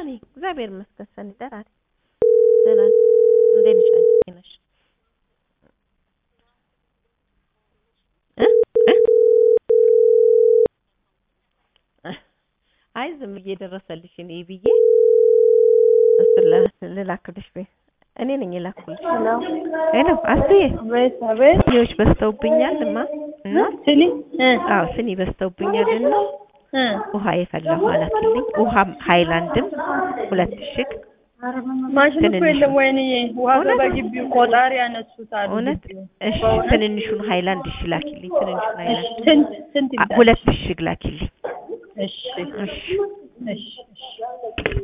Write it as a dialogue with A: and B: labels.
A: ነኝ እግዚአብሔር ይመስገን ሰኒ ደህና ነኝ ደህና ነኝ እንዴት ነሽ አንቺ ነሽ አይ ዝም እየደረሰልሽ እኔ ብዬ ልላክልሽ በይ እኔ ነኝ የላኩልሽ ሄሎ አስዬ ስኒዎች በስተውብኛልማ እና አዎ ስኒ በስተውብኛልና ውሃ የፈላው አላክልኝ ውሃም ሃይላንድም 2 እሽግ
B: ማሽን እኮ የለም ወይኔ ውሃ በግቢው ቆጣሪ ያነሱታል
A: እሺ ትንንሹን ሃይላንድ እሺ ላኪልኝ ትንንሹን ሃይላንድ
B: ስንት
A: 2 እሽግ ላኪልኝ
B: እሺ እሺ እሺ